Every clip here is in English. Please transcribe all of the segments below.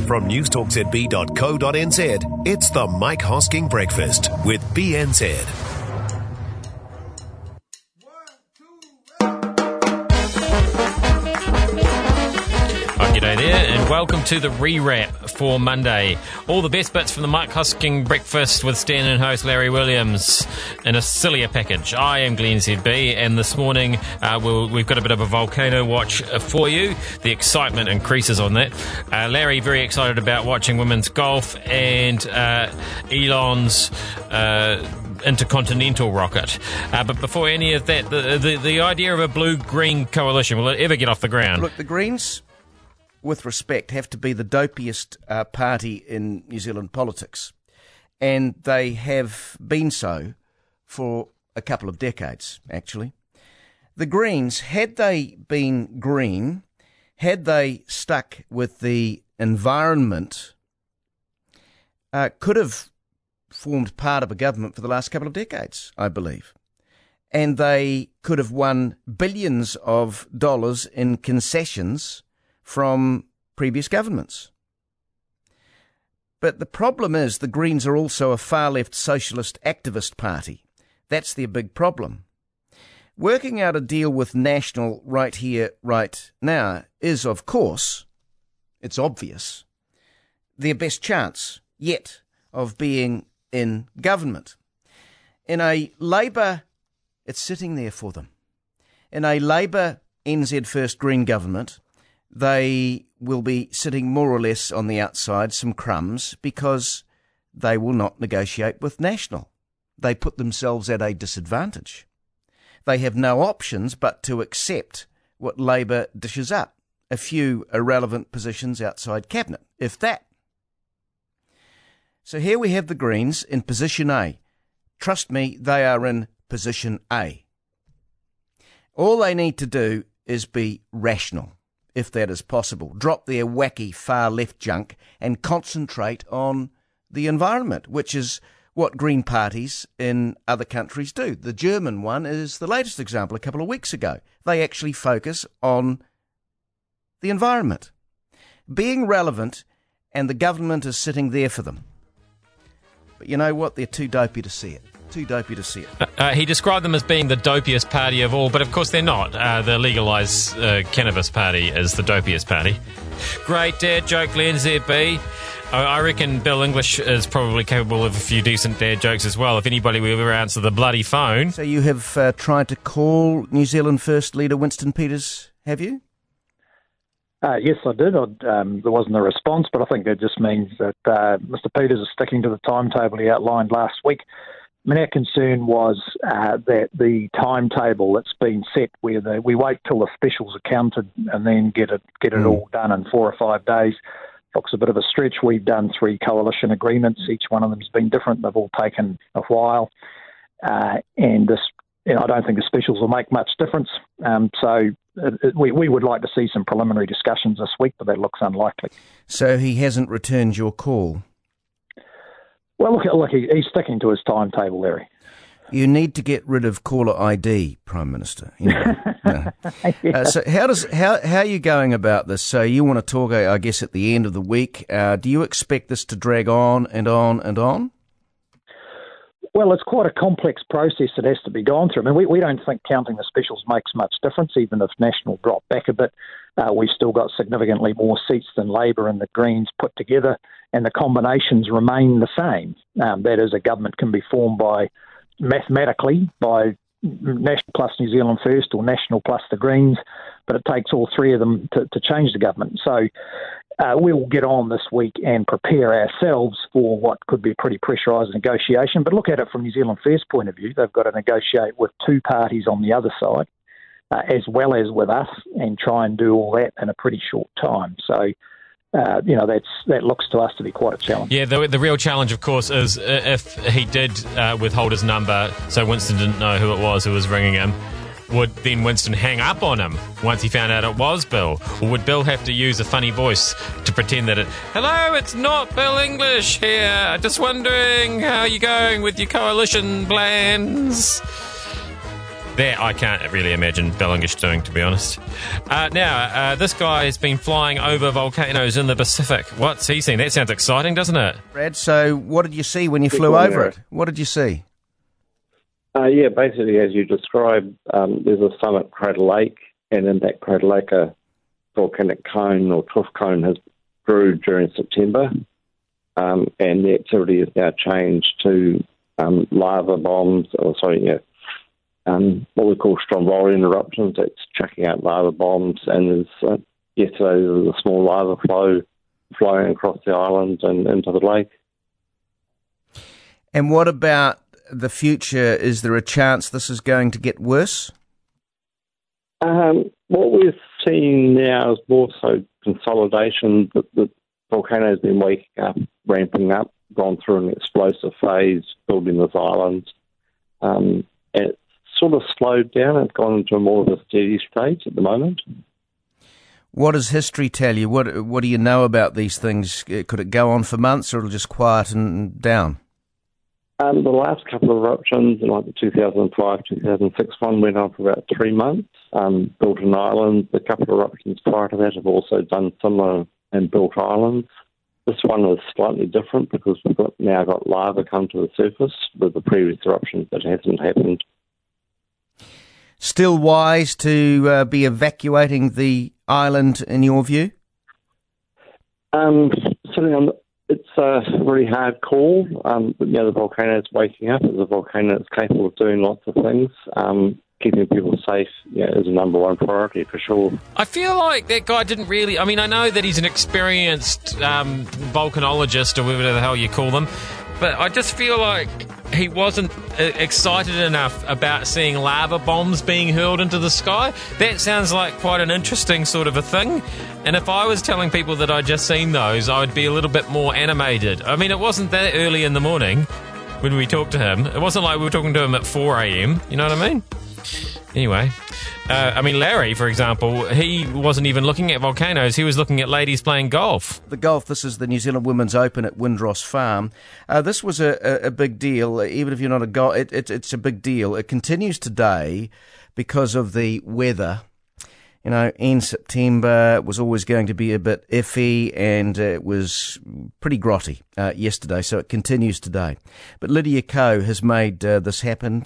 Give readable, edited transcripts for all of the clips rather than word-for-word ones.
From newstalkzb.co.nz, it's the Mike Hosking Breakfast with BNZ. G'day there, and welcome to the rewrap for Monday. All the best bits from the Mike Hosking Breakfast with Stan and host Larry Williams in a sillier package. I am Glenn ZB, and this morning we've got a bit of a volcano watch for you. The excitement increases on that. Larry, very excited about watching women's golf and Elon's intercontinental rocket. But before any of that, the idea of a blue-green coalition, will it ever get off the ground? Look, the Greens, with respect, have to be the dopiest party in New Zealand politics. And they have been so for a couple of decades, actually. The Greens, had they been green, had they stuck with the environment, could have formed part of a government for the last couple of decades, I believe. And they could have won billions of dollars in concessions from previous governments. But the problem is the Greens are also a far-left socialist activist party. That's their big problem. Working out a deal with National right here, right now is, of course, it's obvious, their best chance yet of being in government. In a Labour, it's sitting there for them. In a Labour NZ First Green government, they will be sitting more or less on the outside, some crumbs, because they will not negotiate with National. They put themselves at a disadvantage. They have no options but to accept what Labour dishes up, a few irrelevant positions outside Cabinet, if that. So here we have the Greens in position A. Trust me, they are in position A. All they need to do is be rational, if that is possible. Drop their wacky far-left junk and concentrate on the environment, which is what Green parties in other countries do. The German one is the latest example a couple of weeks ago. They actually focus on the environment, being relevant, and the government is sitting there for them. But you know what? They're too dopey to see it. Too dopey to see it. He described them as being the dopiest party of all, but of course they're not. The legalised cannabis party is the dopiest party. Great dad joke, Len ZB. I reckon Bill English is probably capable of a few decent dad jokes as well, if anybody will ever answer the bloody phone. So you have tried to call New Zealand First leader Winston Peters, have you? Yes, I did. There wasn't a response, but I think that just means that Mr. Peters is sticking to the timetable he outlined last week. I mean, our concern was that the timetable that's been set, where we wait till the specials are counted and then get it all done in 4 or 5 days, looks a bit of a stretch. We've done 3 coalition agreements. Each one of them has been different. They've all taken a while. And this, I don't think the specials will make much difference. So we would like to see some preliminary discussions this week, but that looks unlikely. So he hasn't returned your call? Well, look, he's sticking to his timetable, Larry. You need to get rid of caller ID, Prime Minister. You know? Yeah. So how are you going about this? So you want to talk, I guess, at the end of the week. Do you expect this to drag on and on and on? Well, it's quite a complex process that has to be gone through. I mean, we don't think counting the specials makes much difference, even if National drop back a bit. We've still got significantly more seats than Labour and the Greens put together, and the combinations remain the same. That is, a government can be formed mathematically by National plus New Zealand First or National plus the Greens, but it takes all 3 of them to change the government. So we'll get on this week and prepare ourselves for what could be a pretty pressurised negotiation. But look at it from New Zealand First point of view. They've got to negotiate with 2 parties on the other side, as well as with us, and try and do all that in a pretty short time. So, that looks to us to be quite a challenge. Yeah, the real challenge, of course, is if he did withhold his number, so Winston didn't know who it was who was ringing him, would then Winston hang up on him once he found out it was Bill? Or would Bill have to use a funny voice to pretend that hello, it's not Bill English here, just wondering how you're going with your coalition plans? That I can't really imagine Bellingish doing, to be honest. Now, this guy has been flying over volcanoes in the Pacific. What's he seen? That sounds exciting, doesn't it? Brad, so what did you see when you flew over it? What did you see? Yeah, basically, as you described, there's a summit Crater Lake, and in that Crater Lake, a volcanic cone or tuff cone has grew during September, and the activity has now changed to lava bombs, what we call strombolian eruptions. That's chucking out lava bombs, and yesterday there was a small lava flow flowing across the island and into the lake. And what about the future? Is there a chance this is going to get worse? What we're seeing now is more so consolidation. The volcano has been waking up, ramping up, gone through an explosive phase, building this island. And it's sort of slowed down. It's gone into more of a steady state at the moment. What does history tell you? What do you know about these things? Could it go on for months, or it'll just quieten down? The last couple of eruptions, like the 2005, 2006 one, went on for about 3 months, built an island. The couple of eruptions prior to that have also done similar and built islands. This one is slightly different because we've now got lava come to the surface. With the previous eruptions, that hasn't happened. Still wise to be evacuating the island, in your view? It's a really hard call. The volcano is waking up. It's a volcano that's capable of doing lots of things. Keeping people safe is a number one priority for sure. I feel like that guy didn't really... I mean, I know that he's an experienced volcanologist or whatever the hell you call them, but I just feel like he wasn't excited enough about seeing lava bombs being hurled into the sky. That sounds like quite an interesting sort of a thing. And if I was telling people that I'd just seen those, I would be a little bit more animated. I mean, it wasn't that early in the morning when we talked to him. It wasn't like we were talking to him at 4 a.m. You know what I mean? Anyway, Larry, for example, he wasn't even looking at volcanoes. He was looking at ladies playing golf. The golf, this is the New Zealand Women's Open at Windross Farm. This was a big deal. Even if you're not a golf, it's a big deal. It continues today because of the weather. You know, in September, it was always going to be a bit iffy, and it was pretty grotty yesterday, so it continues today. But Lydia Ko has made this happen.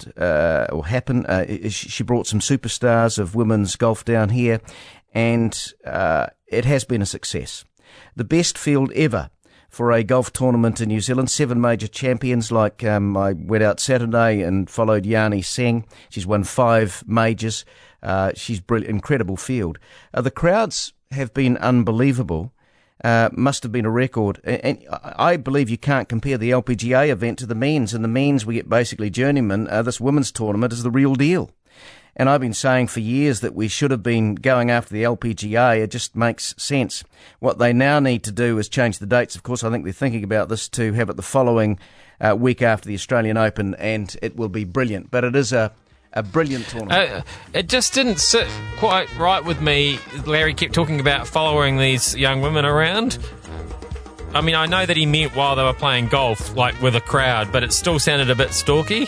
She brought some superstars of women's golf down here, and it has been a success. The best field ever for a golf tournament in New Zealand. 7 major champions, like I went out Saturday and followed Yani Singh. She's won 5 majors. She's brilliant, incredible field. The crowds have been unbelievable. Must have been a record. And I believe you can't compare the LPGA event to the men's. In the men's, we get basically journeymen. This women's tournament is the real deal. And I've been saying for years that we should have been going after the LPGA. It just makes sense. What they now need to do is change the dates. Of course, I think they're thinking about this to have it the following week after the Australian Open, and it will be brilliant. But it is a brilliant tournament. It just didn't sit quite right with me. Larry kept talking about following these young women around. I mean, I know that he meant while they were playing golf, like with a crowd, but it still sounded a bit stalky.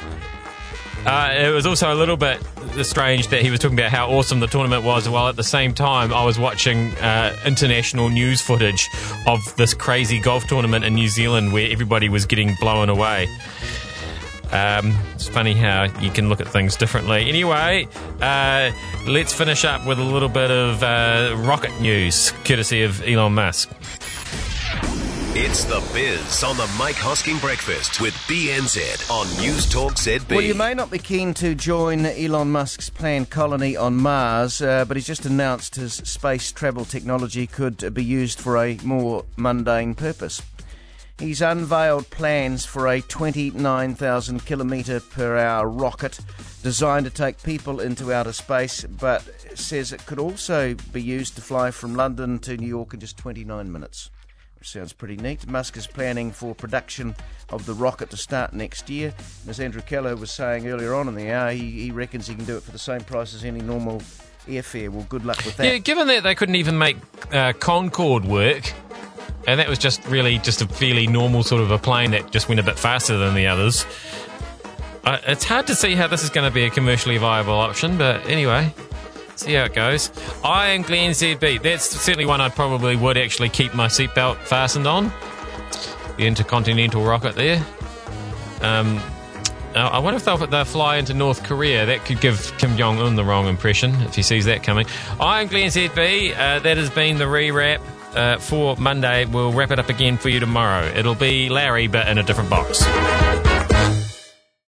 It was also a little bit strange that he was talking about how awesome the tournament was, while at the same time I was watching international news footage of this crazy golf tournament in New Zealand where everybody was getting blown away. It's funny how you can look at things differently. Anyway, let's finish up with a little bit of rocket news, courtesy of Elon Musk. It's The Biz on the Mike Hosking Breakfast with BNZ on News Talk ZB. Well, you may not be keen to join Elon Musk's planned colony on Mars, but he's just announced his space travel technology could be used for a more mundane purpose. He's unveiled plans for a 29,000 kilometre per hour rocket designed to take people into outer space, but says it could also be used to fly from London to New York in just 29 minutes. Which sounds pretty neat. Musk is planning for production of the rocket to start next year. And as Andrew Keller was saying earlier on in the hour, he reckons he can do it for the same price as any normal airfare. Well, good luck with that. Yeah, given that they couldn't even make Concorde work, and that was just a fairly normal sort of a plane that just went a bit faster than the others. It's hard to see how this is going to be a commercially viable option, but anyway, see how it goes. I am Glenn ZB. That's certainly one I probably would actually keep my seatbelt fastened on. The intercontinental rocket there. I wonder if they'll fly into North Korea. That could give Kim Jong-un the wrong impression if he sees that coming. I am Glenn ZB. That has been the rewrap for Monday. We'll wrap it up again for you tomorrow. It'll be Larry, but in a different box.